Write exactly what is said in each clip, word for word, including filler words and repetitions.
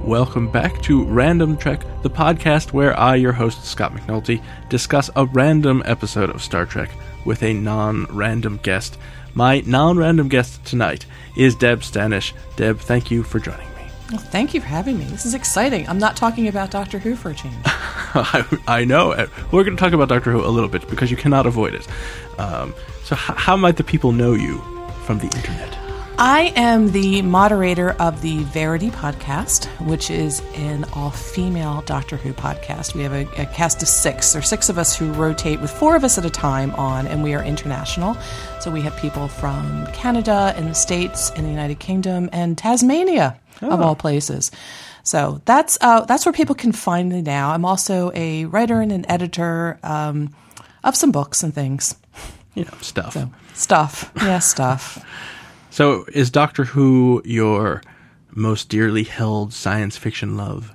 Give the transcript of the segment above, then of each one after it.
welcome back to Random Trek, the podcast where I, your host, Scott McNulty, discuss a random episode of Star Trek with a non-random guest. My non-random guest tonight is Deb Stanish. Deb, thank you for joining me. Well, thank you for having me. This is exciting. I'm not talking about Doctor Who for a change. I, I know. We're going to talk about Doctor Who a little bit because you cannot avoid it. Um, so h- how might the people know you from the internet? I am the moderator of the Verity podcast, which is an all-female Doctor Who podcast. We have a, a cast of six. There are six of us who rotate with four of us at a time on, and we are international. So we have people from Canada and the States and the United Kingdom and Tasmania, oh. of all places. So that's uh, that's where people can find me now. I'm also a writer and an editor um, of some books and things. You know, stuff. So, stuff. Yeah, stuff. So is Doctor Who your most dearly held science fiction love?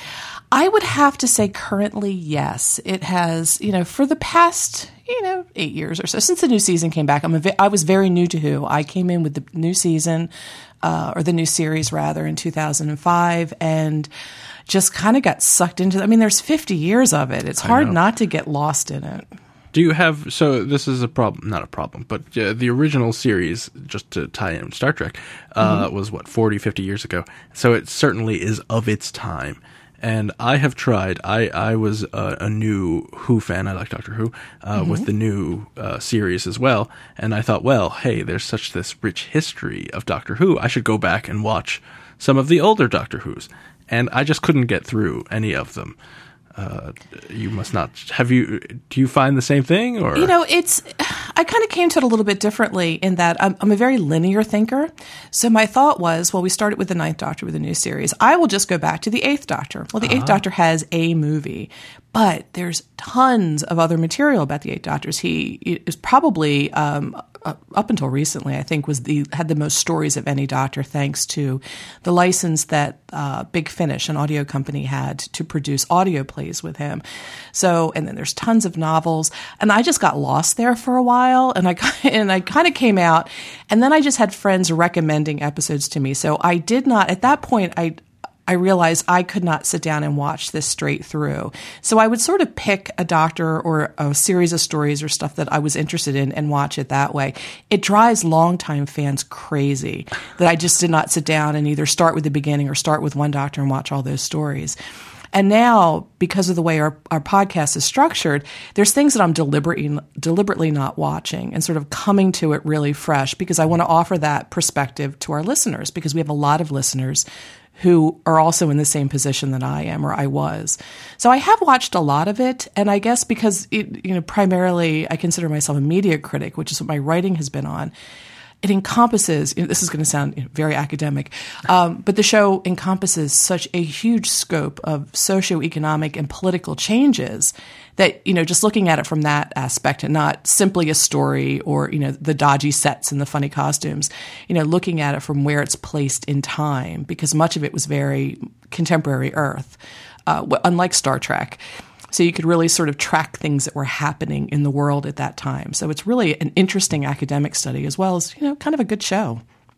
I would have to say currently, yes. It has, you know, for the past, you know, eight years or so, since the new season came back, I'm a, I was very new to Who. I came in with the new season, uh, or the new series, rather, in two thousand five, and just kind of got sucked into it. I mean, there's fifty years of it. It's hard not to get lost in it. Do you have, so this is a problem, not a problem, but uh, the original series, just to tie in Star Trek, uh, mm-hmm. was what, forty, fifty years ago. So it certainly is of its time. And I have tried, I, I was a, a new Who fan, I like Doctor Who, uh, mm-hmm. with the new uh, series as well. And I thought, well, hey, there's such this rich history of Doctor Who, I should go back and watch some of the older Doctor Whos. And I just couldn't get through any of them. Uh, you must not have you. Do you find the same thing, or you know, it's? I kind of came to it a little bit differently in that I'm, I'm a very linear thinker. So my thought was, well, we started with the Ninth Doctor with a new series. I will just go back to the Eighth Doctor. Well, the uh-huh. Eighth Doctor has a movie, but there's tons of other material about the Eighth Doctors. He is probably um, uh, up until recently, I think, was the had the most stories of any Doctor, thanks to the license that uh, Big Finish, an audio company, had to produce audio plays with him. So, and then there's tons of novels, and I just got lost there for a while, and I and I kind of came out, and then I just had friends recommending episodes to me. So I did not at that point. I. I realized I could not sit down and watch this straight through. So I would sort of pick a Doctor or a series of stories or stuff that I was interested in and watch it that way. It drives longtime fans crazy that I just did not sit down and either start with the beginning or start with one Doctor and watch all those stories. And now, because of the way our, our podcast is structured, there's things that I'm deliberately, deliberately not watching and sort of coming to it really fresh because I want to offer that perspective to our listeners, because we have a lot of listeners who are also in the same position that I am, or I was. So I have watched a lot of it, and I guess because, it, you know, primarily I consider myself a media critic, which is what my writing has been on. It encompasses, you know, this is going to sound you know, very academic, um, but the show encompasses such a huge scope of socioeconomic and political changes that, you know, just looking at it from that aspect and not simply a story or, you know, the dodgy sets and the funny costumes, you know, looking at it from where it's placed in time, because much of it was very contemporary Earth, uh, unlike Star Trek. So you could really sort of track things that were happening in the world at that time. So it's really an interesting academic study as well as, you know, kind of a good show.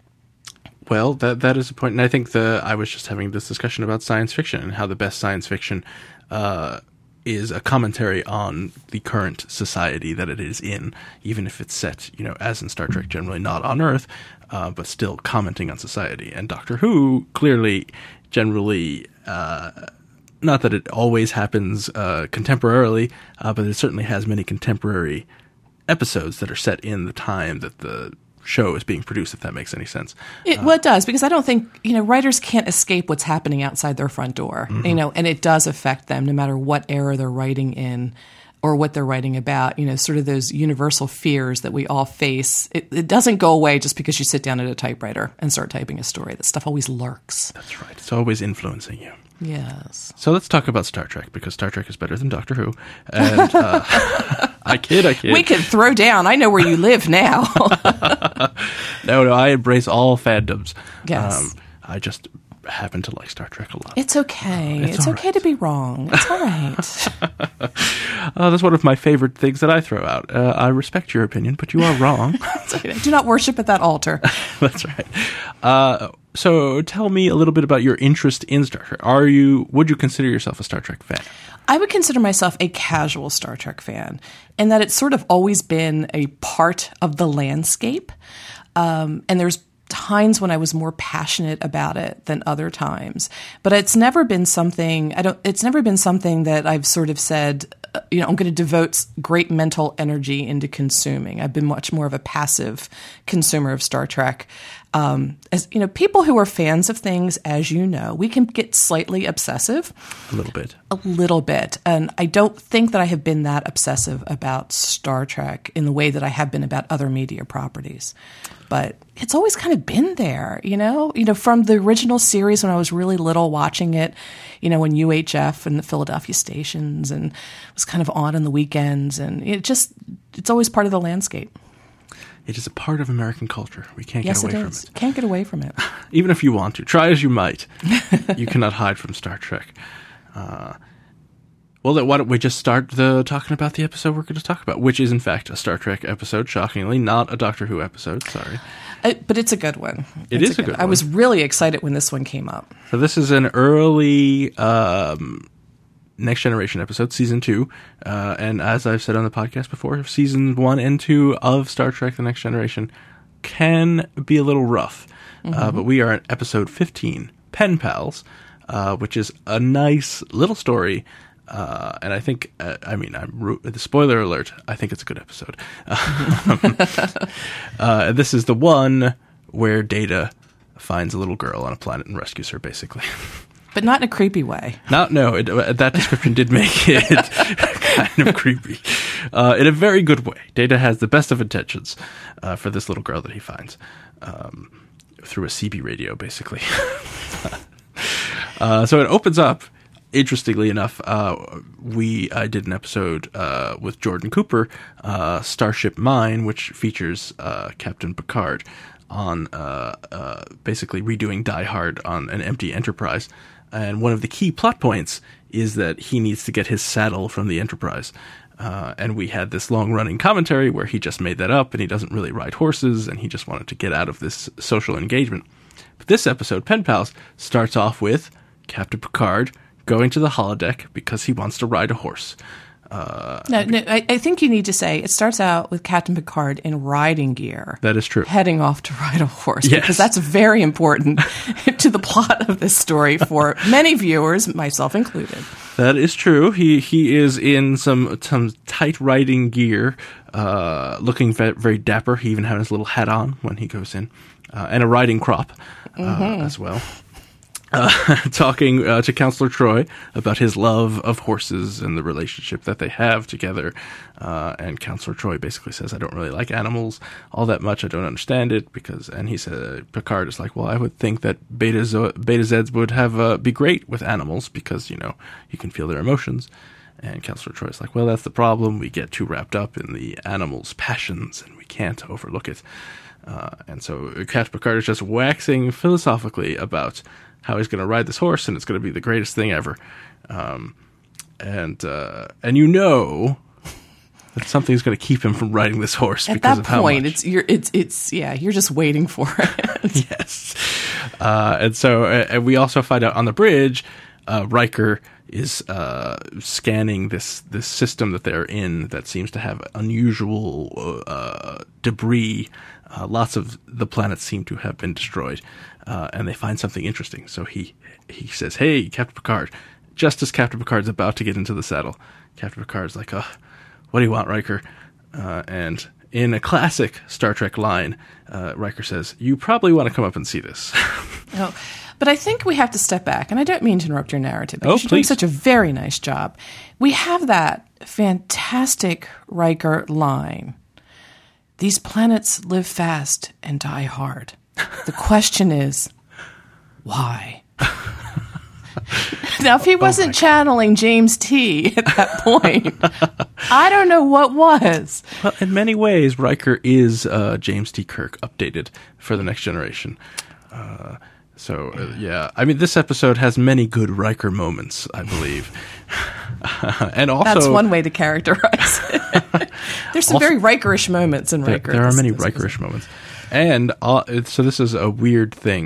Well, that that is a point. And I think the I was just having this discussion about science fiction and how the best science fiction uh, is a commentary on the current society that it is in, even if it's set, you know, as in Star Trek, generally not on Earth, uh, but still commenting on society. And Doctor Who clearly, generally... Uh, Not that it always happens uh, contemporarily, uh, but it certainly has many contemporary episodes that are set in the time that the show is being produced, if that makes any sense. It, well, it does, because I don't think, you know, writers can't escape what's happening outside their front door, mm-hmm. you know, and it does affect them no matter what era they're writing in or what they're writing about, you know, sort of those universal fears that we all face. It, it doesn't go away just because you sit down at a typewriter and start typing a story. That stuff always lurks. That's right. It's always influencing you. Yes. So let's talk about Star Trek, because Star Trek is better than Doctor Who. And uh, I kid, I kid. We can throw down. I know where you live now. no, no, I embrace all fandoms. Yes. Um, I just happen to like Star Trek a lot. It's okay. Uh, it's it's all okay right. to be wrong. It's all right. uh, that's one of my favorite things that I throw out. Uh, I respect your opinion, but you are wrong. Okay. Do not worship at that altar. That's right. Uh, so tell me a little bit about your interest in Star Trek. Are you, would you consider yourself a Star Trek fan? I would consider myself a casual Star Trek fan, in that it's sort of always been a part of the landscape. Um, and there's times when I was more passionate about it than other times, but it's never been something, I don't, it's never been something that I've sort of said, uh, you know, I'm going to devote great mental energy into consuming. I've been much more of a passive consumer of Star Trek. Um, as you know, people who are fans of things, as you know, we can get slightly obsessive. A little bit. A little bit. And I don't think that I have been that obsessive about Star Trek in the way that I have been about other media properties. But it's always kind of been there, you know, you know, from the original series when I was really little watching it, you know, when U H F and the Philadelphia stations, and it was kind of on on the weekends, and it just, it's always part of the landscape. It is a part of American culture. We can't yes, get away it from is. it. Can't get away from it. Even if you want to. Try as you might. You cannot hide from Star Trek. Uh, well, then why don't we just start the talking about the episode we're going to talk about, which is, in fact, a Star Trek episode, shockingly, not a Doctor Who episode. Sorry. Uh, but it's a good one. It it's is a good, good one. I was really excited when this one came up. So this is an early um, Next Generation episode, season two. Uh, and as I've said on the podcast before, season one and two of Star Trek The Next Generation can be a little rough. Mm-hmm. Uh, but we are at episode fifteen, Pen Pals, uh, which is a nice little story. Uh, and I think, uh, I mean, I'm ro- the spoiler alert, I think it's a good episode. uh, this is the one where Data finds a little girl on a planet and rescues her, basically. But not in a creepy way. Not, no, it, uh, that description did make it kind of creepy. Uh, in a very good way. Data has the best of intentions uh, for this little girl that he finds. Um, through a C B radio, basically. uh, so it opens up. Interestingly enough, uh, we I did an episode uh, with Jordan Cooper, uh, Starship Mine, which features uh, Captain Picard on uh, uh, basically redoing Die Hard on an empty Enterprise. And one of the key plot points is that he needs to get his saddle from the Enterprise. Uh, and we had this long-running commentary where he just made that up, and he doesn't really ride horses, and he just wanted to get out of this social engagement. But this episode, Pen Pals, starts off with Captain Picard going to the holodeck because he wants to ride a horse. Uh, no, no I, I think you need to say it starts out with Captain Picard in riding gear. That is true. Heading off to ride a horse. Yes. Because that's very important to the plot of this story for many viewers, myself included. That is true. He he is in some some tight riding gear, uh, looking ve- very dapper. He even has his little hat on when he goes in, uh, and a riding crop uh, mm-hmm. as well. Uh, talking uh, to Counselor Troy about his love of horses and the relationship that they have together. Uh, and Counselor Troy basically says, I don't really like animals all that much. I don't understand it because, and he said, Picard is like, well, I would think that Beta, Zo- Beta Zeds would have, uh, be great with animals because, you know, you can feel their emotions. And Counselor Troy is like, well, that's the problem. We get too wrapped up in the animals' passions and we can't overlook it. Uh, and so Captain Picard is just waxing philosophically about how he's going to ride this horse, and it's going to be the greatest thing ever. Um, and uh, and you know that something's going to keep him from riding this horse At because that of how point, much. it's you're it's it's yeah, you're just waiting for it. Yes. Uh, and so uh, and we also find out on the bridge, uh, Riker is uh, scanning this this system that they're in that seems to have unusual uh, debris. Uh, lots of the planets seem to have been destroyed, uh, and they find something interesting. So he he says, hey, Captain Picard, just as Captain Picard's about to get into the saddle, Captain Picard's like, oh, what do you want, Riker? Uh, and in a classic Star Trek line, uh, Riker says, you probably want to come up and see this. Oh, but I think we have to step back, and I don't mean to interrupt your narrative, because oh, you're doing such a very nice job. We have that fantastic Riker line. These planets live fast and die hard. The question is, why? Now, if he wasn't oh channeling James T at that point, I don't know what was. Well, in many ways, Riker is uh, James T. Kirk updated for The Next Generation. Uh, so, uh, yeah. I mean, this episode has many good Riker moments, I believe. And also, that's one way to characterize it. There's some also, very Rikerish moments in Riker. There, there are many Rikerish moments. And uh, so this is a weird thing.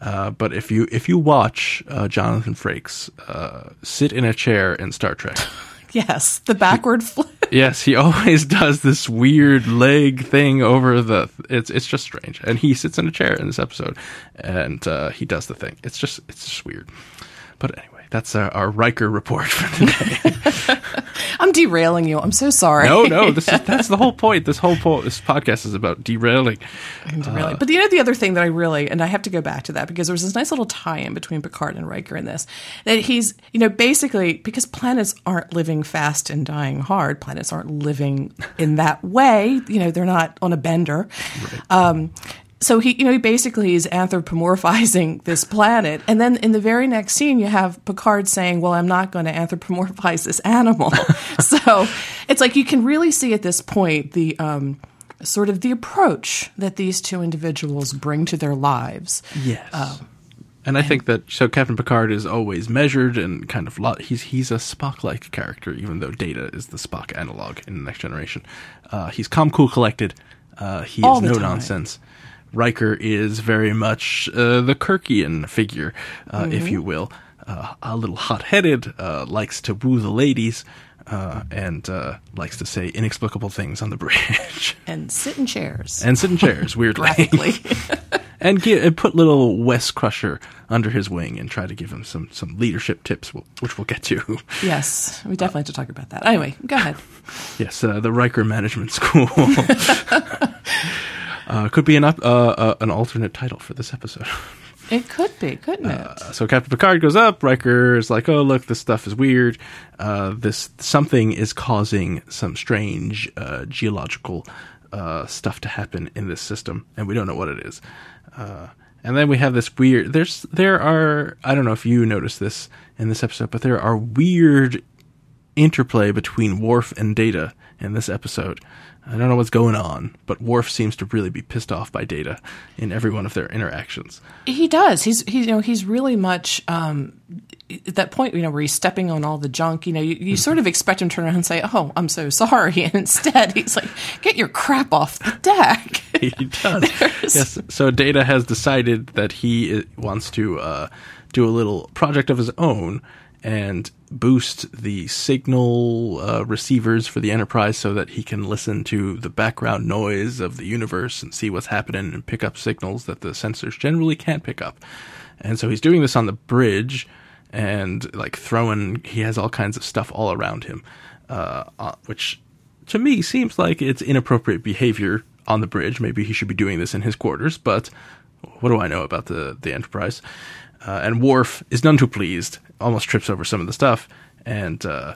Uh, but if you if you watch uh, Jonathan Frakes uh, sit in a chair in Star Trek, yes, the backward flip. Yes, he always does this weird leg thing over the. It's it's just strange, and he sits in a chair in this episode, and uh, he does the thing. It's just it's just weird. But anyway, that's our, our Riker report for today. I'm derailing you. I'm so sorry. No, no, this is that's the whole point. This whole po- this podcast is about derailing. derailing. Uh, but you know the other thing that I really, and I have to go back to that because there was this nice little tie-in between Picard and Riker in this, that he's, you know, basically because planets aren't living fast and dying hard. Planets aren't living in that way. You know, they're not on a bender. Right. Um, So he, you know, he basically is anthropomorphizing this planet, and then in the very next scene, you have Picard saying, "Well, I'm not going to anthropomorphize this animal." So it's like you can really see at this point the um, sort of the approach that these two individuals bring to their lives. Yes, um, and I and, think that so Captain Picard is always measured and kind of lot. He's he's a Spock-like character, even though Data is the Spock analog in the Next Generation. Uh, he's calm, cool, collected. Uh, he is no time. nonsense. Riker is very much uh, the Kirkian figure, uh, mm-hmm. if you will. Uh, a little hot-headed, uh, likes to woo the ladies, uh, and uh, likes to say inexplicable things on the bridge. And sit in chairs. And sit in chairs, weirdly. and, get, and put little Wes Crusher under his wing and try to give him some, some leadership tips, which we'll get to. Yes, we definitely uh, have to talk about that. Anyway, go ahead. Yes, uh, the Riker Management School. Uh, could be an up, uh, uh, an alternate title for this episode. It could be, couldn't it? Uh, so Captain Picard goes up. Riker is like, "Oh, look, this stuff is weird. Uh, this something is causing some strange uh, geological uh, stuff to happen in this system, and we don't know what it is." Uh, and then we have this weird. There's there are I don't know if you noticed this in this episode, but there are weird interplay between Worf and Data in this episode. I don't know what's going on, but Worf seems to really be pissed off by Data in every one of their interactions. He does. He's he's you know he's really much um, at that point, you know, where he's stepping on all the junk. You know, you, you sort of expect him to turn around and say, "Oh, I'm so sorry," and instead he's like, "Get your crap off the deck." He does. Yes. So Data has decided that he wants to uh, do a little project of his own and boost the signal uh, receivers for the Enterprise so that he can listen to the background noise of the universe and see what's happening and pick up signals that the sensors generally can't pick up. And so he's doing this on the bridge and like throwing, he has all kinds of stuff all around him, uh, uh, which to me seems like it's inappropriate behavior on the bridge. Maybe he should be doing this in his quarters, but what do I know about the, the Enterprise? Uh, and Worf is none too pleased, almost trips over some of the stuff, and uh,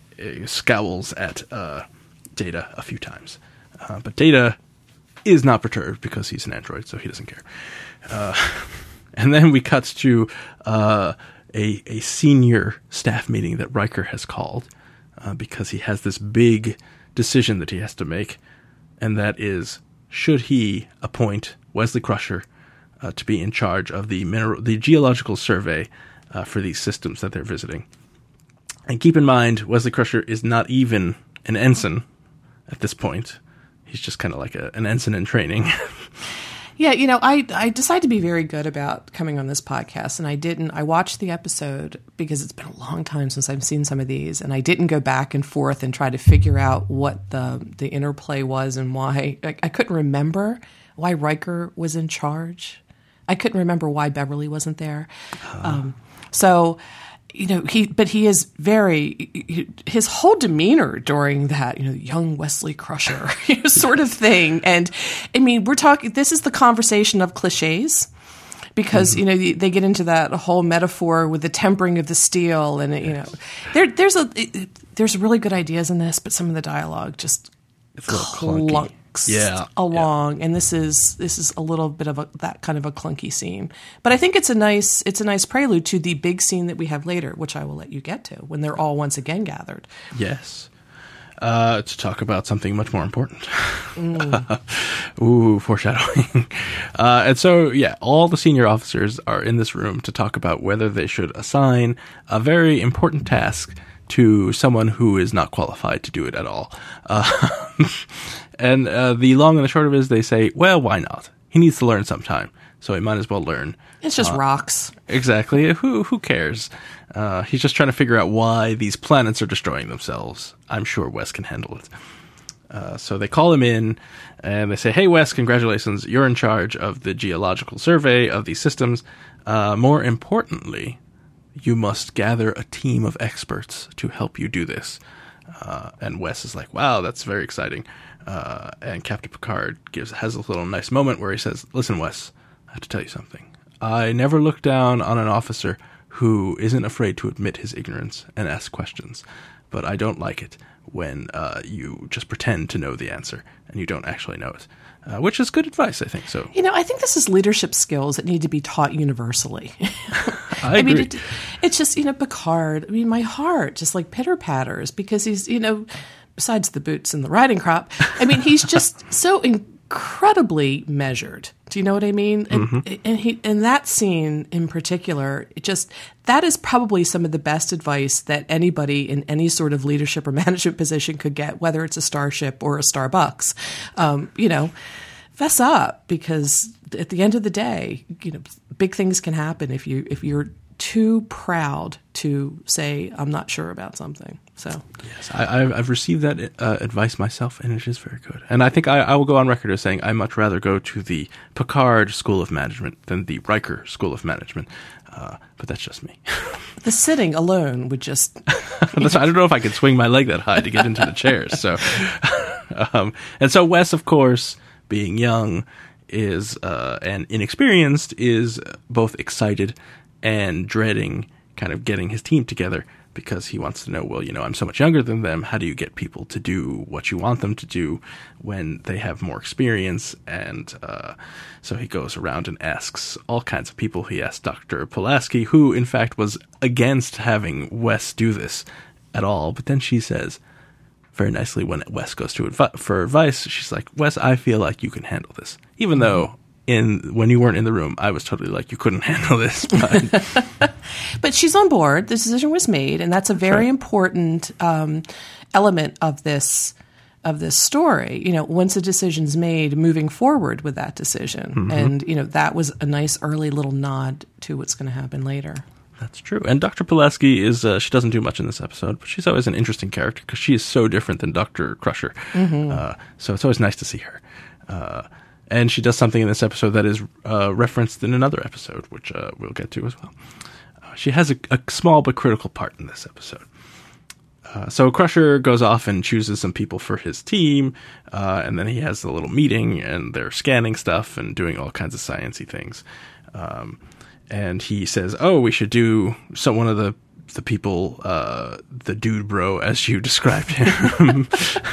scowls at uh, Data a few times. Uh, but Data is not perturbed because he's an android, so he doesn't care. Uh, and then we cut to uh, a, a senior staff meeting that Riker has called uh, because he has this big decision that he has to make, and that is, should he appoint Wesley Crusher Uh, to be in charge of the mineral, the geological survey uh, for these systems that they're visiting. And keep in mind, Wesley Crusher is not even an ensign at this point. He's just kind of like a, an ensign in training. Yeah, you know, I, I decided to be very good about coming on this podcast, and I didn't. I watched the episode because it's been a long time since I've seen some of these, and I didn't go back and forth and try to figure out what the, the interplay was and why. I, I couldn't remember why Riker was in charge. I couldn't remember why Beverly wasn't there. Uh. Um, so, you know, he, but he is very, he, his whole demeanor during that, you know, young Wesley Crusher you know, sort of thing. And I mean, we're talking, this is the conversation of cliches because, mm-hmm. you know, they get into that whole metaphor with the tempering of the steel. And, you know, there, there's a, there's really good ideas in this, but some of the dialogue just it's a little clunky. Yeah, along, yeah. and this is this is a little bit of a, that kind of a clunky scene, but I think it's a nice it's a nice prelude to the big scene that we have later, which I will let you get to when they're all once again gathered. Yes, uh, to talk about something much more important. Mm. Ooh, foreshadowing. Uh, and so, yeah, all the senior officers are in this room to talk about whether they should assign a very important task to someone who is not qualified to do it at all. Uh, and uh, the long and the short of it is they say, well, why not? He needs to learn sometime. so he might as well learn. It's just uh, rocks. Exactly. Who who cares? Uh, he's just trying to figure out why these planets are destroying themselves. I'm sure Wes can handle it. Uh, so they call him in, and they say, hey, Wes, congratulations. You're in charge of the geological survey of these systems. Uh, more importantly, you must gather a team of experts to help you do this. Uh, and Wes is like, wow, that's very exciting. Uh, and Captain Picard gives has a little nice moment where he says, listen, Wes, I have to tell you something. I never look down on an officer who isn't afraid to admit his ignorance and ask questions. But I don't like it when uh, you just pretend to know the answer and you don't actually know it, uh, which is good advice, I think. So, you know, I think this is leadership skills that need to be taught universally. I, I mean, agree. it, it's just, you know, Picard, I mean, my heart just like pitter patters because he's, you know, besides the boots and the riding crop, I mean, he's just so incredibly measured. Do you know what I mean? And, mm-hmm. and he, and that scene in particular, it just, that is probably some of the best advice that anybody in any sort of leadership or management position could get, whether it's a Starship or a Starbucks. Um, you know, fess up, because at the end of the day, you know, big things can happen if you, if you're too proud to say, I'm not sure about something. So yes, I, I've, I've received that uh, advice myself, and it is very good. And I think I, I will go on record as saying I much rather go to the Picard School of Management than the Riker School of Management. Uh, but that's just me. The sitting alone would just... that's, I don't know if I could swing my leg that high to get into the chairs. So, um, and so Wes, of course, being young is uh, and inexperienced, is both excited and dreading kind of getting his team together, because he wants to know, well, you know, I'm so much younger than them. How do you get people to do what you want them to do when they have more experience? And uh, so he goes around and asks all kinds of people. He asked Doctor Pulaski, who, in fact, was against having Wes do this at all. But then she says, very nicely, when Wes goes to advi- for advice, she's like, Wes, I feel like you can handle this. Even though... In when you weren't in the room, I was totally like, you couldn't handle this. But, but she's on board. The decision was made, and that's a very right. important um, element of this of this story. You know, once a decision's made, moving forward with that decision, mm-hmm. and you know that was a nice early little nod to what's going to happen later. That's true. And Doctor Pulaski is, uh, she doesn't do much in this episode, but she's always an interesting character because she is so different than Doctor Crusher. Mm-hmm. Uh, so it's always nice to see her. Uh, And she does something in this episode that is uh, referenced in another episode, which uh, we'll get to as well. Uh, she has a, a small but critical part in this episode. Uh, so Crusher goes off and chooses some people for his team, uh, and then he has a little meeting, and they're scanning stuff and doing all kinds of sciencey things. Um, and he says, oh, we should do so one of the the people, uh, the dude bro, as you described him,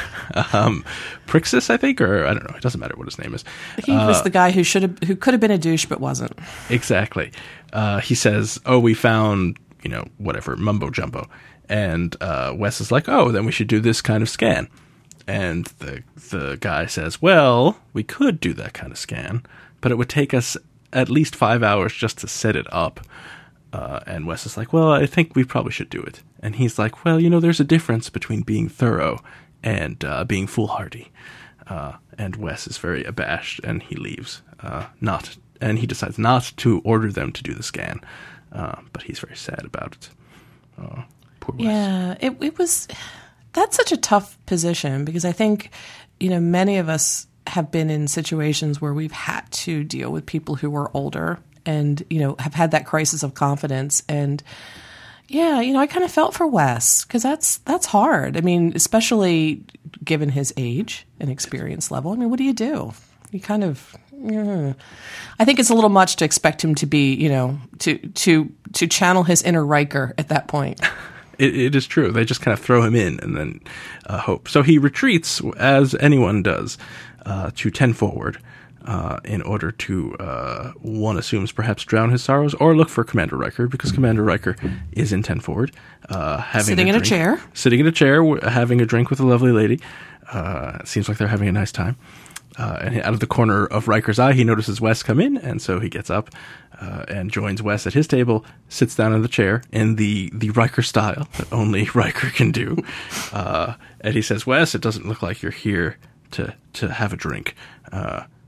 um, Prixis, I think, or I don't know. It doesn't matter what his name is. He uh, was the guy who should have, who could have been a douche, but wasn't. Exactly. Uh, he says, oh, we found, you know, whatever, mumbo jumbo. And, uh, Wes is like, oh, then we should do this kind of scan. And the, the guy says, well, we could do that kind of scan, but it would take us at least five hours just to set it up. Uh, and Wes is like, well, I think we probably should do it. And he's like, well, you know, there's a difference between being thorough and uh, being foolhardy. Uh, and Wes is very abashed, and he leaves. Uh, not, and he decides not to order them to do the scan. Uh, but he's very sad about it. Uh, poor Wes. Yeah, it, it was. That's such a tough position, because I think, you know, many of us have been in situations where we've had to deal with people who are older, and, you know, have had that crisis of confidence. And yeah, you know, I kind of felt for Wes, because that's, that's hard. I mean, especially given his age and experience level. I mean, what do you do? You kind of, yeah. I think it's a little much to expect him to be, you know, to, to, to channel his inner Riker at that point. It, it is true. They just kind of throw him in and then uh, hope. So he retreats, as anyone does, uh, to ten forward. Uh, in order to, uh, one assumes, perhaps drown his sorrows, or look for Commander Riker, because Commander Riker is in ten forward. Uh, having sitting a in drink, a chair. Sitting in a chair, w- having a drink with a lovely lady. Uh, it seems like they're having a nice time. Uh, and out of the corner of Riker's eye, he notices Wes come in, and so he gets up uh, and joins Wes at his table, sits down in the chair in the, the Riker style that only Riker can do. Uh, and he says, Wes, it doesn't look like you're here to, to have a drink. Uh,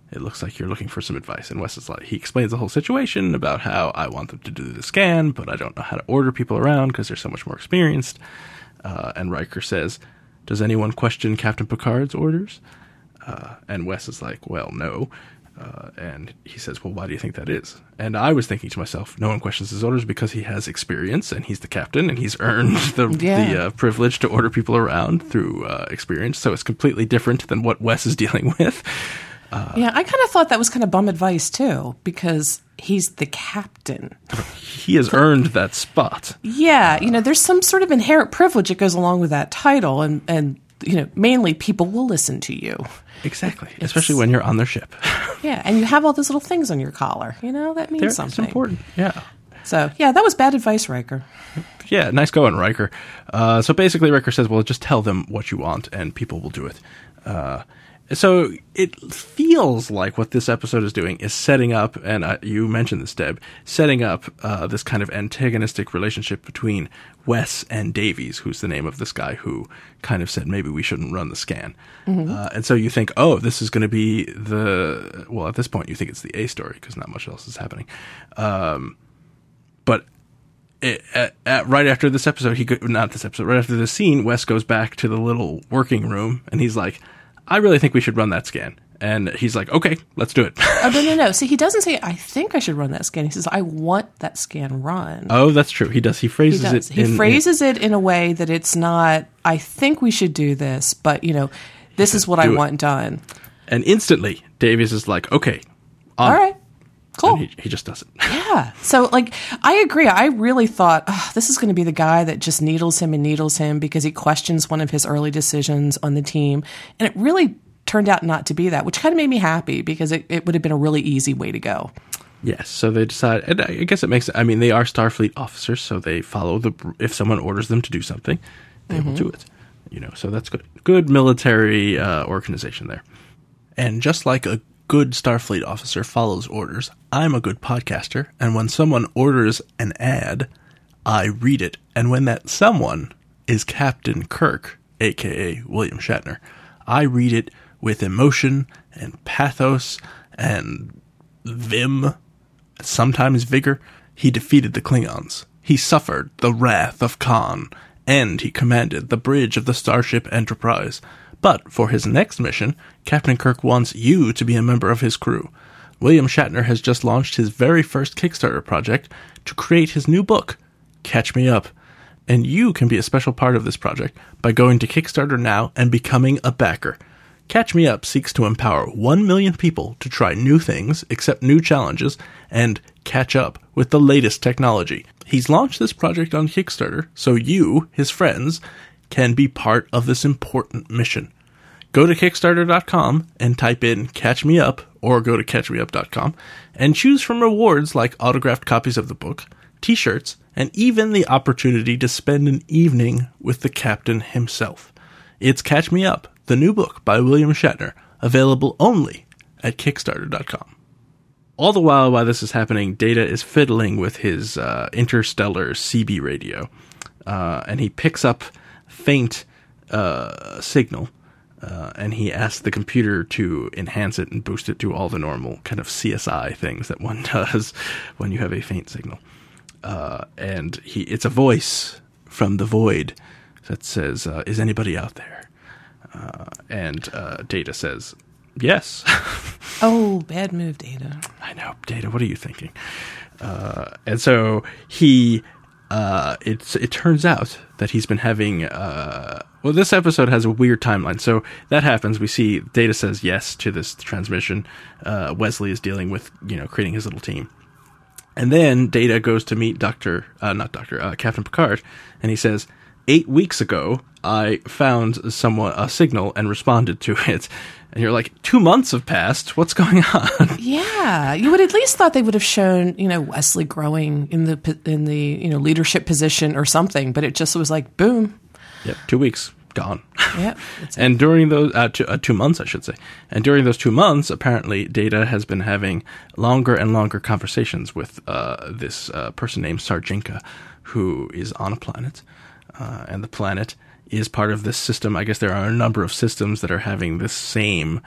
It looks like you're looking for some advice. And Wes is like, he explains the whole situation about how I want them to do the scan, but I don't know how to order people around because they're so much more experienced. Uh, and Riker says, does anyone question Captain Picard's orders? Uh, and Wes is like, well, no. Uh, and he says, well, why do you think that is? And I was thinking to myself, no one questions his orders because he has experience and he's the captain and he's earned the, yeah. the uh, privilege to order people around through uh, experience. So it's completely different than what Wes is dealing with. Uh, yeah, I kind of thought that was kind of bum advice, too, because he's the captain. He has earned that spot. Yeah, you know, there's some sort of inherent privilege that goes along with that title, and, and you know, mainly people will listen to you. Exactly, it's, especially when you're on their ship. Yeah, and you have all those little things on your collar. You know, that means They're, something. It's important, yeah. So, yeah, that was bad advice, Riker. Yeah, nice going, Riker. Uh, so basically, Riker says, well, just tell them what you want, and people will do it. Uh So it feels like what this episode is doing is setting up, and uh, you mentioned this, Deb, setting up uh, this kind of antagonistic relationship between Wes and Davies, who's the name of this guy who kind of said maybe we shouldn't run the scan. Mm-hmm. Uh, and so you think, oh, this is going to be the, well, at this point you think it's the A story because not much else is happening. Um, but it, at, at, right after this episode, he go, not this episode, right after this scene, Wes goes back to the little working room and he's like, I really think we should run that scan. And he's like, okay, let's do it. Oh, no, no, no. See, he doesn't say, I think I should run that scan. He says, I want that scan run. Oh, that's true. He does. He phrases he does. it. He in, phrases in, it in a way that it's not, I think we should do this, but, you know, this is what I it. want done. And instantly, Davies is like, okay, on. All right. Cool. He, he just does it. Yeah. So, like, I agree. I really thought, oh, this is going to be the guy that just needles him and needles him because he questions one of his early decisions on the team. And it really turned out not to be that, which kind of made me happy because it, it would have been a really easy way to go. Yes. So they decide, and I guess it makes, I mean, they are Starfleet officers, so they follow the, if someone orders them to do something, they mm-hmm. will do it. You know, so that's good. Good military uh, organization there. And just like a good Starfleet officer follows orders, I'm a good podcaster, and when someone orders an ad, I read it. And when that someone is Captain Kirk, a k a. William Shatner, I read it with emotion and pathos and vim, sometimes vigor. He defeated the Klingons. He suffered the wrath of Khan, and he commanded the bridge of the Starship Enterprise. But for his next mission, Captain Kirk wants you to be a member of his crew. William Shatner has just launched his very first Kickstarter project to create his new book, Catch Me Up. And you can be a special part of this project by going to Kickstarter now and becoming a backer. Catch Me Up seeks to empower one million people to try new things, accept new challenges, and catch up with the latest technology. He's launched this project on Kickstarter so you, his friends, can be part of this important mission. Go to Kickstarter dot com and type in Catch Me Up, or go to Catch Me Up dot com, and choose from rewards like autographed copies of the book, t-shirts, and even the opportunity to spend an evening with the captain himself. It's Catch Me Up, the new book by William Shatner, available only at Kickstarter dot com. All the while, while this is happening, Data is fiddling with his uh, interstellar C B radio, uh, and he picks up faint uh, signal, uh, and he asks the computer to enhance it and boost it to all the normal kind of C S I things that one does when you have a faint signal. Uh, and he, it's a voice from the void that says, uh, is anybody out there? Uh, and uh, Data says, yes. Oh, bad move, Data. I know. Data, what are you thinking? Uh, and so he, uh, it's, it turns out that he's been having, uh, well, this episode has a weird timeline. So that happens. We see Data says yes to this transmission. Uh, Wesley is dealing with, you know, creating his little team. And then Data goes to meet Doctor, uh, not Doctor, uh, Captain Picard, and he says, eight weeks ago, I found someone, a signal and responded to it. And you're like, two months have passed. What's going on? Yeah. You would at least thought they would have shown, you know, Wesley growing in the, in the, you know, leadership position or something, but it just was like, boom. Yep. Two weeks. Gone. Yep. And during those uh, two, uh, two months, I should say, and during those two months, apparently, Data has been having longer and longer conversations with uh, this uh, person named Sarjinka, who is on a planet, uh, and the planet is part of this system. I guess there are a number of systems that are having this same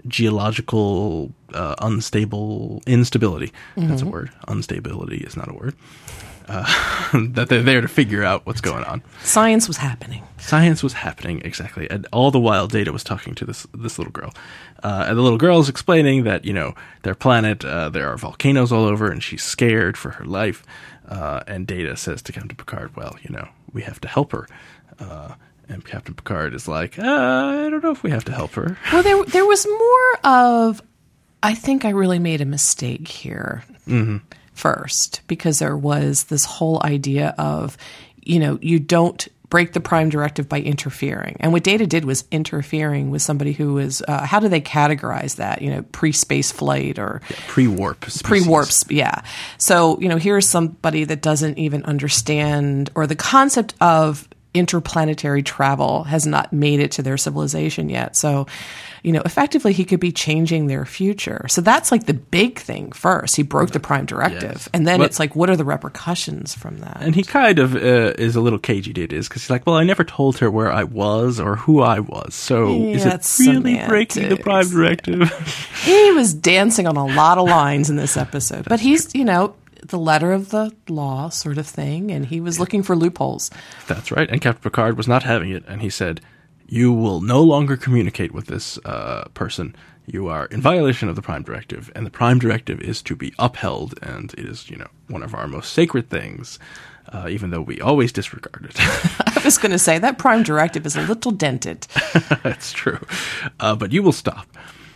geological uh, unstable instability. Mm-hmm. That's a word. Unstability is not a word. Uh, that they're there to figure out what's going on. Science was happening. Science was happening, exactly. And all the while, Data was talking to this this little girl. Uh, and the little girl is explaining that, you know, their planet, uh, there are volcanoes all over, and she's scared for her life. Uh, and Data says to Captain Picard, well, you know, we have to help her. Uh, and Captain Picard is like, uh, I don't know if we have to help her. Well, there, there was more of, I think I really made a mistake here. Mm-hmm. First, because there was this whole idea of, you know, you don't break the Prime Directive by interfering. And what Data did was interfering with somebody who was, uh, how do they categorize that? You know, pre-space flight or... Yeah, pre-warp species. Pre-warp, yeah. So, you know, here's somebody that doesn't even understand, or the concept of interplanetary travel has not made it to their civilization yet. So, you know, effectively he could be changing their future. So that's like the big thing first. He broke the Prime Directive. Yes. And then but, it's like, what are the repercussions from that? And he kind of uh, is a little cagey, it is, because he's like, well, I never told her where I was or who I was. So yeah, is it really semantics. breaking the Prime Directive? He was dancing on a lot of lines in this episode. But he's, you know, the letter of the law sort of thing, and he was looking for loopholes. That's right. And Captain Picard was not having it, and he said, you will no longer communicate with this uh, person. You are in violation of the Prime Directive, and the Prime Directive is to be upheld, and it is, you know, one of our most sacred things, uh, even though we always disregard it. I was going to say, that Prime Directive is a little dented. That's true. Uh, but you will stop.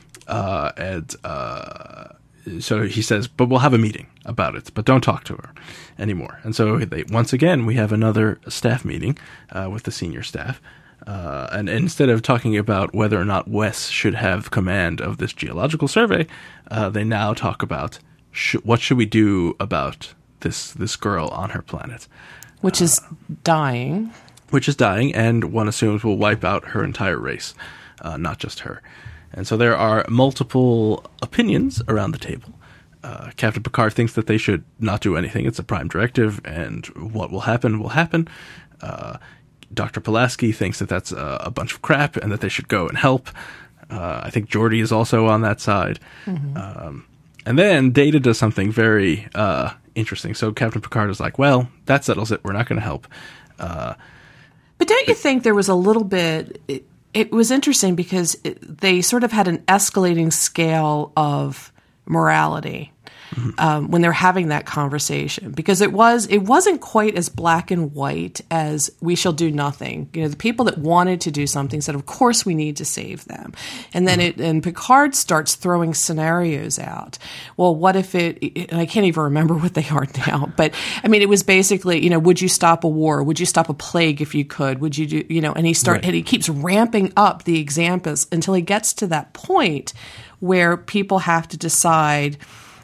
Uh, and... Uh, So he says, but we'll have a meeting about it, but don't talk to her anymore. And so they, once again, we have another staff meeting uh, with the senior staff. Uh, and instead of talking about whether or not Wes should have command of this geological survey, uh, they now talk about sh- what should we do about this this girl on her planet. Which is uh, dying. Which is dying, and one assumes will wipe out her entire race, uh, not just her. And so there are multiple opinions around the table. Uh, Captain Picard thinks that they should not do anything. It's a Prime Directive, and what will happen will happen. Uh, Doctor Pulaski thinks that that's a, a bunch of crap and that they should go and help. Uh, I think Geordi is also on that side. Mm-hmm. Um, and then Data does something very uh, interesting. So Captain Picard is like, well, that settles it. We're not going to help. Uh, but don't you but, think there was a little bit... It- It was interesting because it, they sort of had an escalating scale of morality mm-hmm. um, when they're having that conversation, because it was it wasn't quite as black and white as we shall do nothing. You know, the people that wanted to do something said, of course we need to save them, and then mm-hmm. it and Picard starts throwing scenarios out. Well, what if it? it and I can't even remember what they are now, but I mean, it was basically, you know, would you stop a war? Would you stop a plague if you could? Would you do? You know, and he start right. and he keeps ramping up the examples until he gets to that point where people have to decide.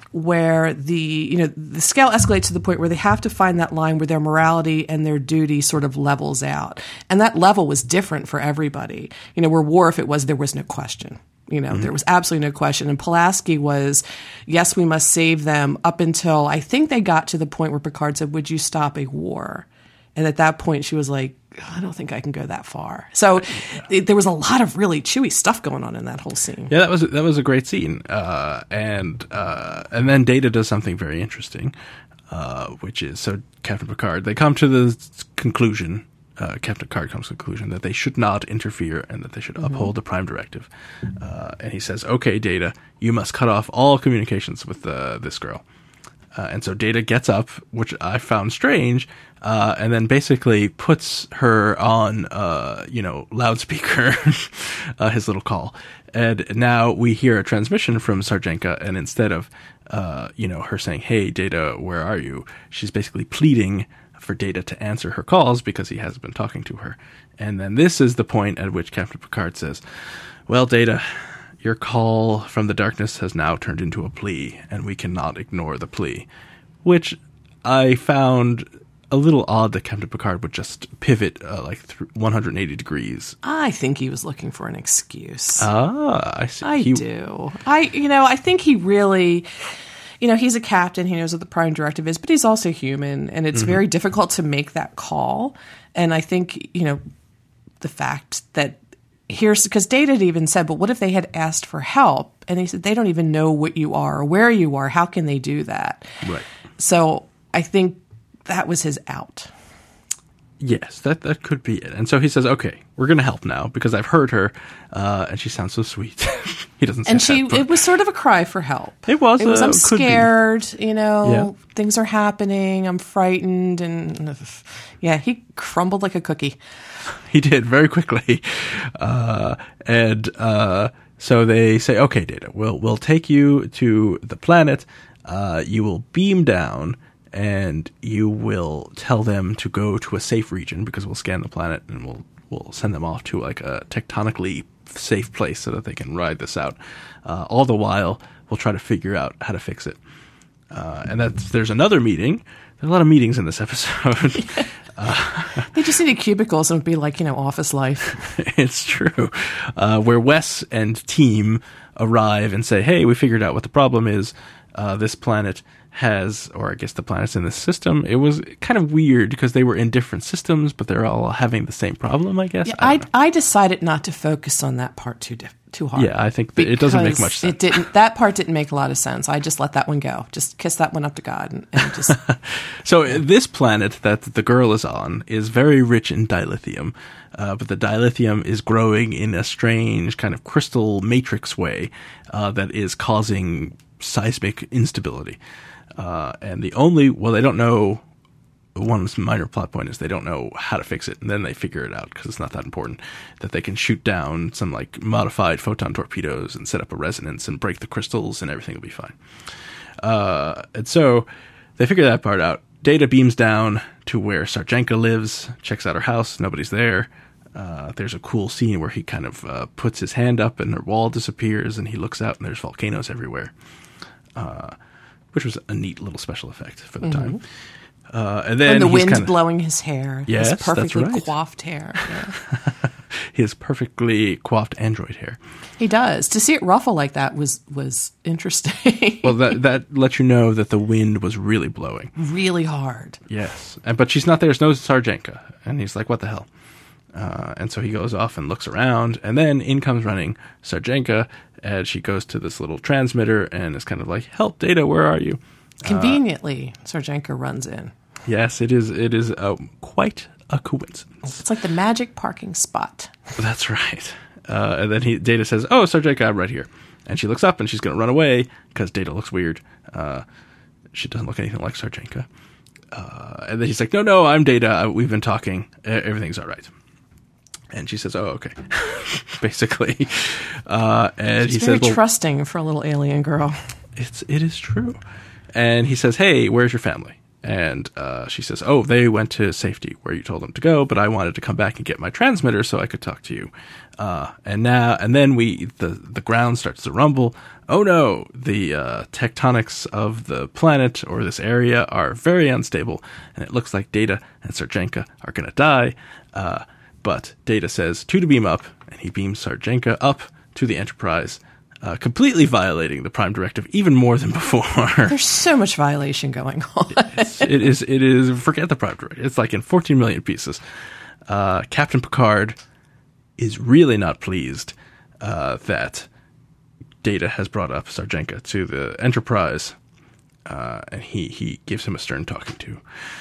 Where the, you know, the scale escalates to the point where they have to find that line where their morality and their duty sort of levels out. And that level was different for everybody. You know, where Worf, it was, there was no question. You know, mm-hmm. there was absolutely no question. And Pulaski was, yes, we must save them, up until I think they got to the point where Picard said, would you stop a war? And at that point she was like, I don't think I can go that far. So yeah. it, there was a lot of really chewy stuff going on in that whole scene. Yeah, that was that was a great scene. Uh, and uh, and then Data does something very interesting, uh, which is, so Captain Picard, they come to the conclusion, uh, Captain Picard comes to the conclusion that they should not interfere and that they should mm-hmm. uphold the Prime Directive. Uh, and he says, okay, Data, you must cut off all communications with uh, this girl. Uh, and so Data gets up, which I found strange, uh, and then basically puts her on, uh, you know, loudspeaker, uh, his little call. And now we hear a transmission from Sarjenka, and instead of, uh, you know, her saying, hey, Data, where are you? She's basically pleading for Data to answer her calls because he hasn't been talking to her. And then this is the point at which Captain Picard says, well, Data, your call from the darkness has now turned into a plea, and we cannot ignore the plea. Which I found a little odd that Captain Picard would just pivot uh, like th- one hundred eighty degrees. I think he was looking for an excuse. Ah, I see. I he... do. I, you know, I think he really... You know, he's a captain. He knows what the Prime Directive is, but he's also human, and it's mm-hmm. very difficult to make that call. And I think, you know, the fact that here's because Data had even said, but what if they had asked for help? And he said, they don't even know what you are or where you are. How can they do that? Right. So I think that was his out. Yes, that that could be it. And so he says, okay, we're going to help now because I've heard her, uh, and she sounds so sweet. He doesn't say And she, that, but it was sort of a cry for help. It was. It was, uh, I'm could be. scared, you know, Yeah. things are happening, I'm frightened. And yeah, he crumbled like a cookie. He did very quickly. Uh, and uh, so they say, okay, Data, we'll, we'll take you to the planet. Uh, you will beam down. And you will tell them to go to a safe region because we'll scan the planet and we'll we'll send them off to like a tectonically safe place so that they can ride this out. Uh, all the while, we'll try to figure out how to fix it. Uh, and that's there's another meeting. There's a lot of meetings in this episode. uh, they just needed cubicles and it would be like, you know, office life. It's true. Uh, where Wes and team arrive and say, hey, we figured out what the problem is. Uh, this planet has, or I guess the planets in this system, it was kind of weird because they were in different systems, but they're all having the same problem, I guess. Yeah, I, I, I decided not to focus on that part too diff- too hard. Yeah, I think that it doesn't make much sense. It didn't. That part didn't make a lot of sense. I just let that one go. Just kiss that one up to God. And, and just. So this planet that the girl is on is very rich in dilithium, uh, but the dilithium is growing in a strange kind of crystal matrix way uh, that is causing seismic instability. Uh, and the only, well, they don't know, one minor plot point is they don't know how to fix it, and then they figure it out because it's not that important, that they can shoot down some like modified photon torpedoes and set up a resonance and break the crystals and everything will be fine. Uh, and so they figure that part out. Data beams down to where Sarjenka lives, checks out her house, nobody's there. Uh, there's a cool scene where he kind of uh, puts his hand up and her wall disappears and he looks out and there's volcanoes everywhere. Uh, which was a neat little special effect for the mm-hmm. time. Uh, and then and the he's wind kinda, blowing his hair. Yes, his perfectly that's right. coiffed hair. Yeah. His perfectly coiffed android hair. He does. To see it ruffle like that was was interesting. Well, that that lets you know that the wind was really blowing. Really hard. Yes. And, but she's not there. There's no Sarjenka. And he's like, what the hell? Uh, and so he goes off and looks around. And then in comes running Sarjenka. And she goes to this little transmitter and is kind of like, help, Data, where are you? Conveniently, uh, Sarjenka runs in. Yes, it is It is uh, quite a coincidence. It's like the magic parking spot. That's right. Uh, and then he, Data says, oh, Sarjenka, I'm right here. And she looks up and she's going to run away because Data looks weird. Uh, she doesn't look anything like Sarjenka. Uh, and then he's like, no, no, I'm Data. We've been talking. Everything's all right. And she says, oh, okay, basically. Uh, and She's he very says, well, trusting for a little alien girl. It's, it is true. And he says, hey, where's your family? And uh, she says, oh, they went to safety where you told them to go, but I wanted to come back and get my transmitter so I could talk to you. Uh, and now, and then we, the, the ground starts to rumble. Oh no, the uh, tectonics of the planet or this area are very unstable. And it looks like Data and Sarjenka are going to die. Uh, But Data says, two to beam up, and he beams Sarjenka up to the Enterprise, uh, completely violating the Prime Directive even more than before. There's so much violation going on. it's, it is, it is, forget the Prime Directive. It's like in fourteen million pieces. Uh, Captain Picard is really not pleased uh, that Data has brought up Sarjenka to the Enterprise, uh, and he, he gives him a stern talking to.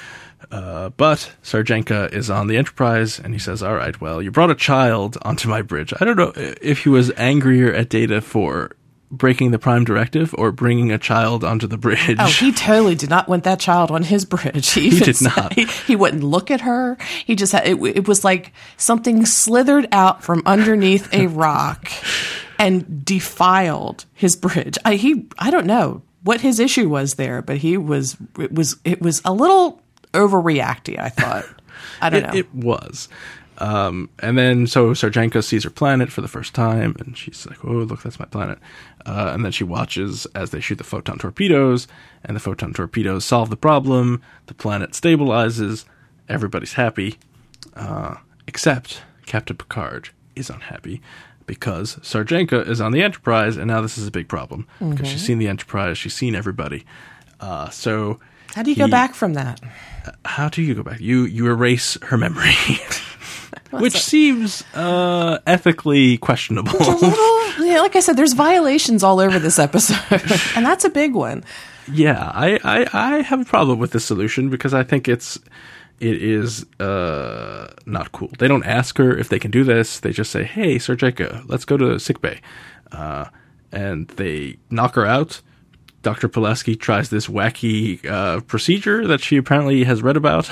Uh, but Sarjenka is on the Enterprise, and he says, all right, well, you brought a child onto my bridge. I don't know if he was angrier at Data for breaking the Prime Directive or bringing a child onto the bridge. Oh, he totally did not want that child on his bridge. He, he did not. He, he wouldn't look at her. He just had, it, it was like something slithered out from underneath a rock and defiled his bridge. I, he, I don't know what his issue was there, but he was, it was, it was a little overreacting, I thought. I don't it, know. It was. Um, and then so Sarjenka sees her planet for the first time, and she's like, oh, look, that's my planet. Uh, and then she watches as they shoot the photon torpedoes, and the photon torpedoes solve the problem. The planet stabilizes. Everybody's happy. Uh, except Captain Picard is unhappy because Sarjenka is on the Enterprise, and now this is a big problem. Mm-hmm. Because she's seen the Enterprise. She's seen everybody. Uh, so... How do you he, go back from that? How do you go back? You you erase her memory. Which seems uh, ethically questionable. A little, yeah, like I said, there's violations all over this episode, and that's a big one. Yeah, I, I, I have a problem with this solution because I think it's it is uh, not cool. They don't ask her if they can do this. They just say, "Hey, Sarjenka, let's go to sickbay," uh, and they knock her out. Doctor Pulaski tries this wacky uh, procedure that she apparently has read about.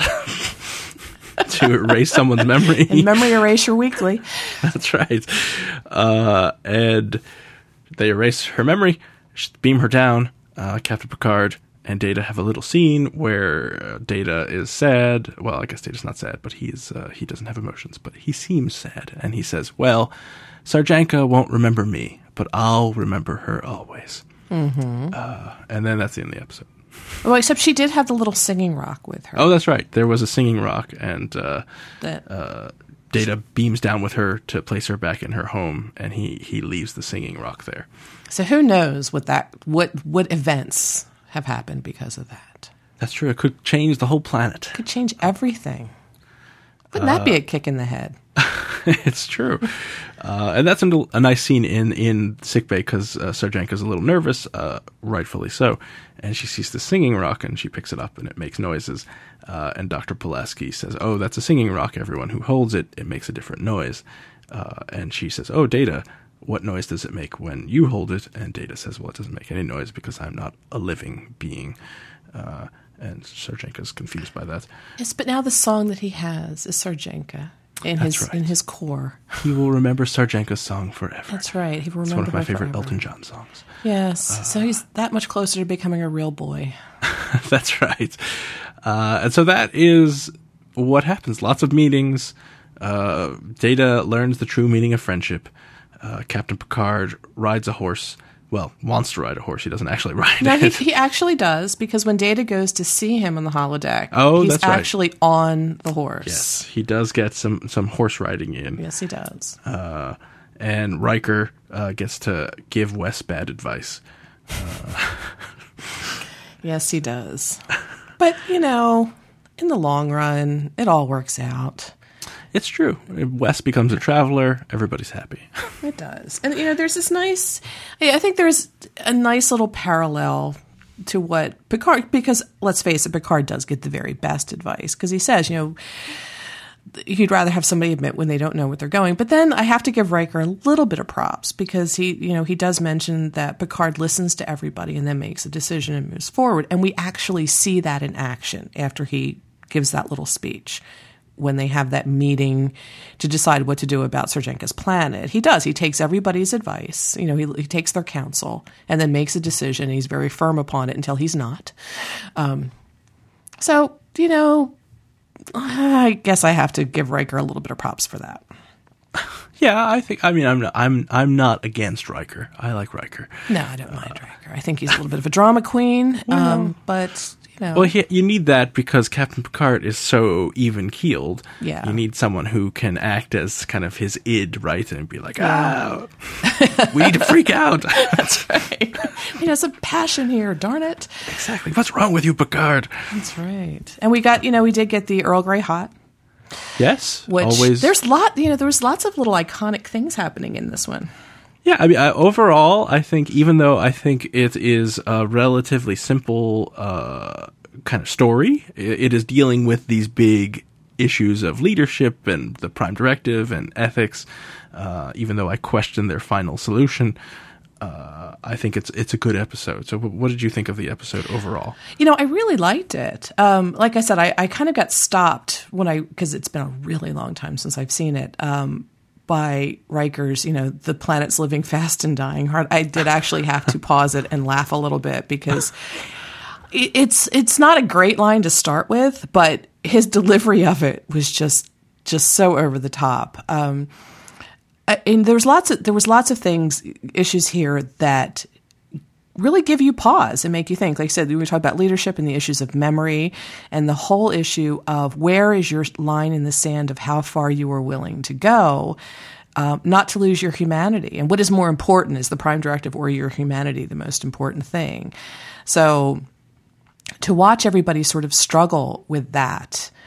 To erase someone's memory. And Memory Erasure Weekly. That's right. Uh, and they erase her memory, beam her down. Uh, Captain Picard and Data have a little scene where uh, Data is sad. Well, I guess Data's not sad, but he's uh, he doesn't have emotions, but he seems sad. And he says, well, Sarjenka won't remember me, but I'll remember her always. Mm-hmm. Uh, and then that's the end of the episode. Well, except she did have the little singing rock with her. Oh, that's right. There was a singing rock, and uh, that. uh, Data beams down with her to place her back in her home, and he, he leaves the singing rock there. So who knows what that what what events have happened because of that? That's true. It could change the whole planet. It could change everything. Wouldn't uh, that be a kick in the head? It's true. Uh, and that's a, a nice scene in, in sickbay because uh, Sarjenka's a little nervous, uh, rightfully so. And she sees the singing rock and she picks it up and it makes noises. Uh, and Doctor Pulaski says, oh, that's a singing rock. Everyone who holds it, it makes a different noise. Uh, and she says, oh, Data, what noise does it make when you hold it? And Data says, well, it doesn't make any noise because I'm not a living being. Uh, and Sarjenka's confused by that. Yes, but now the song that he has is Sarjenka. In That's his right. in his core. He will remember Sarjenka's song forever. That's right. He will remember It's one of my her favorite forever. Elton John songs. Yes. Uh, so he's that much closer to becoming a real boy. That's right. Uh, and so that is what happens. Lots of meetings. Uh, Data learns the true meaning of friendship. Uh, Captain Picard rides a horse. Well, wants to ride a horse. He doesn't actually ride No, it. he, he actually does, because when Data goes to see him on the holodeck, Oh, he's that's right. actually on the horse. Yes, he does get some, some horse riding in. Yes, he does. Uh, and Riker uh, gets to give Wes bad advice. Uh, Yes, he does. But, you know, in the long run, it all works out. It's true. Wes becomes a traveler. Everybody's happy. It does. And, you know, there's this nice, I think there's a nice little parallel to what Picard, because let's face it, Picard does get the very best advice, because he says, you know, he'd rather have somebody admit when they don't know what they're going. But then I have to give Riker a little bit of props, because he, you know, he does mention that Picard listens to everybody and then makes a decision and moves forward. And we actually see that in action after he gives that little speech. When they have that meeting to decide what to do about Sarjenka's planet. He does. He takes everybody's advice. You know, he, he takes their counsel and then makes a decision. He's very firm upon it until he's not. Um, so, you know, I guess I have to give Riker a little bit of props for that. Yeah, I think. I mean, I'm not, I'm I'm not against Riker. I like Riker. No, I don't mind Riker. I think he's a little bit of a drama queen, um, but. No. Well, he, you need that because Captain Picard is so even-keeled. Yeah. You need someone who can act as kind of his id, right? And be like, ah, we need to freak out. That's right. He has some passion here, darn it. Exactly. What's wrong with you, Picard? That's right. And we got, you know, we did get the Earl Grey hot. Yes. Which always. There's lot, you know, there was lots of little iconic things happening in this one. Yeah, I mean, I, overall, I think, even though I think it is a relatively simple uh, kind of story, it, it is dealing with these big issues of leadership and the Prime Directive and ethics. Uh, even though I question their final solution, uh, I think it's it's a good episode. So, what did you think of the episode overall? You know, I really liked it. Um, like I said, I, I kind of got stopped when I because it's been a really long time since I've seen it. Um, by Riker's, you know, the planet's living fast and dying hard. I did actually have to pause it and laugh a little bit because it's it's not a great line to start with, but his delivery of it was just just so over the top. Um, and there was lots of there was lots of things issues here that really give you pause and make you think. Like I said, we were talking about leadership and the issues of memory and the whole issue of where is your line in the sand of how far you are willing to go, um, not to lose your humanity. And what is more important, is the Prime Directive or your humanity the most important thing? So to watch everybody sort of struggle with that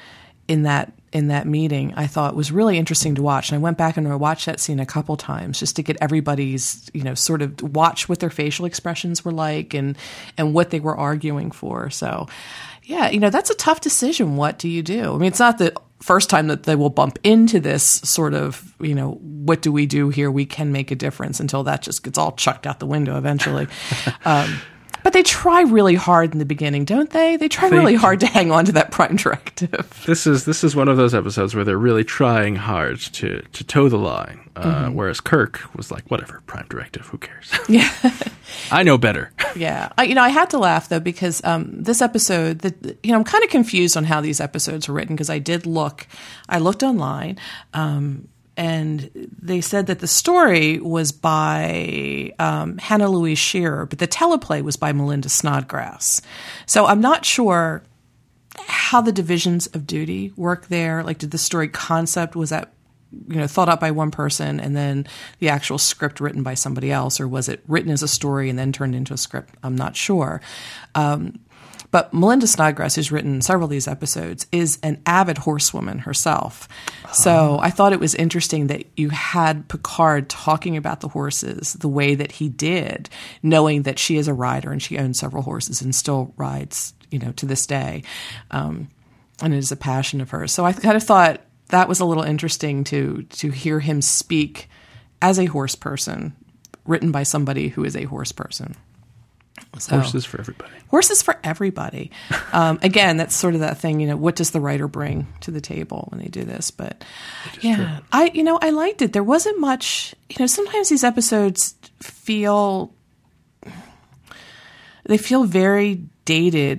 in that in that meeting, I thought was really interesting to watch. And I went back and I watched that scene a couple times just to get everybody's, you know, sort of watch what their facial expressions were like and and what they were arguing for. So, yeah, you know, that's a tough decision. What do you do? I mean, it's not the first time that they will bump into this sort of, you know, what do we do here? We can make a difference until that just gets all chucked out the window eventually. um, But they try really hard in the beginning, don't they? They try They really do. hard to hang on to that prime directive. This is this is one of those episodes where they're really trying hard to to toe the line, uh, Mm-hmm. whereas Kirk was like, "Whatever, prime directive, who cares? Yeah. I know better." Yeah. I, you know, I had to laugh, though, because um, this episode, the, you know, I'm kind of confused on how these episodes are written because I did look, I looked online, um, and they said that the story was by um, Hannah Louise Shearer, but the teleplay was by Melinda Snodgrass. So I'm not sure how the divisions of duty work there. Like, did the story concept, was that, you know, thought out by one person and then the actual script written by somebody else, or was it written as a story and then turned into a script? I'm not sure. Um, But Melinda Snodgrass, who's written several of these episodes, is an avid horsewoman herself. So I thought it was interesting that you had Picard talking about the horses the way that he did, knowing that she is a rider and she owns several horses and still rides, you know, to this day. Um, and it is a passion of hers. So I kind of thought that was a little interesting to to hear him speak as a horse person, written by somebody who is a horse person. So, Horses for everybody. Horses for everybody. Um, again, that's sort of that thing, you know, what does the writer bring to the table when they do this? But yeah, true. I, you know, I liked it. There wasn't much, you know, sometimes these episodes feel, they feel very dated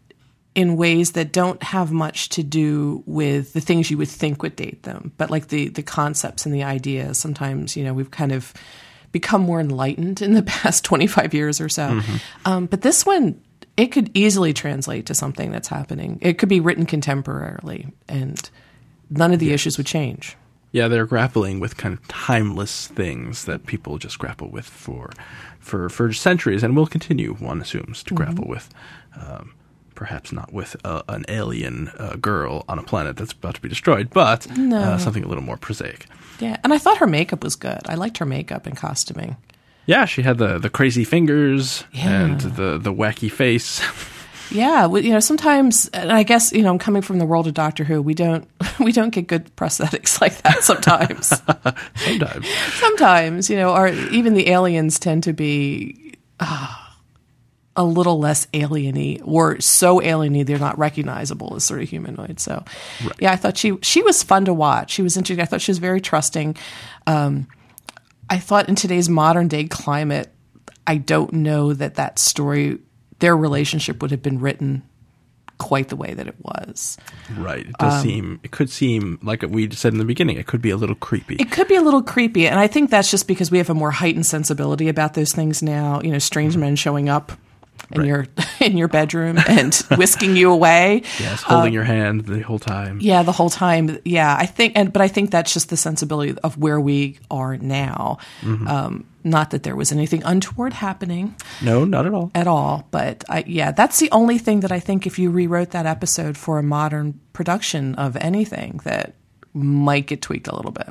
in ways that don't have much to do with the things you would think would date them. But like the, the concepts and the ideas, sometimes, you know, we've kind of become more enlightened in the past twenty-five years or so. Mm-hmm. Um, but this one, it could easily translate to something that's happening. It could be written contemporarily and none of the yes. issues would change. Yeah, they're grappling with kind of timeless things that people just grapple with for for, for centuries and will continue, one assumes, to mm-hmm. grapple with. Um, perhaps not with uh, an alien uh, girl on a planet that's about to be destroyed, but no. uh, something a little more prosaic. Yeah, and I thought her makeup was good. I liked her makeup and costuming. Yeah, she had the, the crazy fingers yeah. and the, the wacky face. Yeah, you know, sometimes, and I guess, you know, I'm coming from the world of Doctor Who, we don't we don't get good prosthetics like that sometimes. Sometimes. Sometimes, you know, or even the aliens tend to be uh, a little less alien-y, or so alien-y they're not recognizable as sort of humanoid. So, right. yeah, I thought she she was fun to watch. She was interesting. I thought she was very trusting. Um, I thought in today's modern-day climate, I don't know that that story, their relationship would have been written quite the way that it was. Right. It does um, seem, it could seem, like we said in the beginning, it could be a little creepy. It could be a little creepy, and I think that's just because we have a more heightened sensibility about those things now. You know, strange mm-hmm. men showing up in right. your in your bedroom and whisking you away. Yes, holding um, your hand the whole time. Yeah, the whole time. Yeah, I think, and but I think that's just the sensibility of where we are now. Mm-hmm. Um, not that there was anything untoward happening. No, not at all. At all. But I, yeah, that's the only thing that I think if you rewrote that episode for a modern production of anything, that might get tweaked a little bit.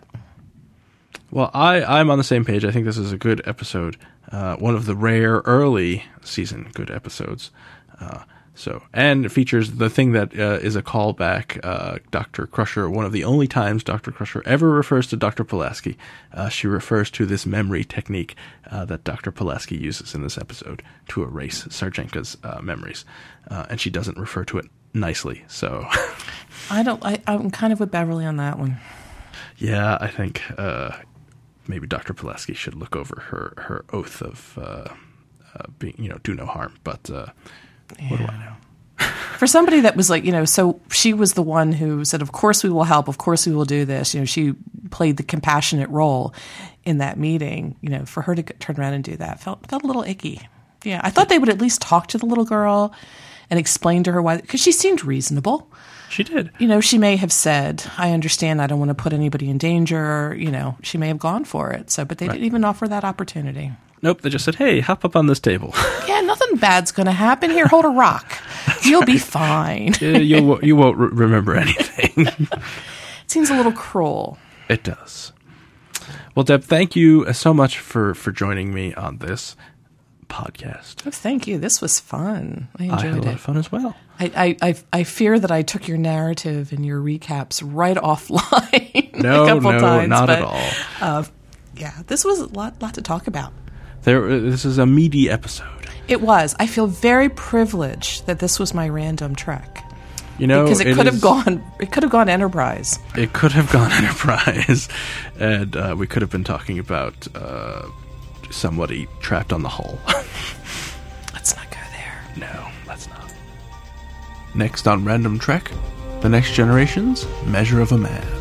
Well, I, I'm on the same page. I think this is a good episode. Uh, one of the rare early season good episodes. Uh, so, and it features the thing that uh, is a callback. Uh, Doctor Crusher, one of the only times Doctor Crusher ever refers to Doctor Pulaski, uh, she refers to this memory technique uh, that Doctor Pulaski uses in this episode to erase Sarjenka's uh, memories, uh, and she doesn't refer to it nicely. So, I don't. I, I'm kind of with Beverly on that one. Yeah, I think. Uh, Maybe Doctor Pulaski should look over her, her oath of uh, uh, being, you know, do no harm. But uh, yeah. What do I know? For somebody that was like, you know, so she was the one who said, of course we will help. Of course we will do this. You know, she played the compassionate role in that meeting. You know, for her to turn around and do that felt felt a little icky. Yeah, I thought they would at least talk to the little girl and explain to her why, because she seemed reasonable. She did. You know, she may have said, I understand, I don't want to put anybody in danger. You know, she may have gone for it. So, but they right. didn't even offer that opportunity. Nope, they just said, hey, hop up on this table. Yeah, nothing bad's going to happen. Here, hold a rock. You'll be fine. Yeah, you'll, you won't re- remember anything. It seems a little cruel. It does. Well, Deb, thank you so much for, for joining me on this podcast. Oh, thank you. This was fun. I enjoyed I had a lot it. of fun as well. I, I, I, I fear that I took your narrative and your recaps right offline No, a couple no, times. not but, at all. Uh, yeah, this was a lot, lot to talk about. There, this is a meaty episode. It was. I feel very privileged that this was my random trek. You know, because it, it could is, have gone. It could have gone Enterprise. It could have gone Enterprise, and uh, we could have been talking about uh, somebody trapped on the hull. Let's not go there. No, let's not. Next on Random Trek, The Next Generation's Measure of a Man.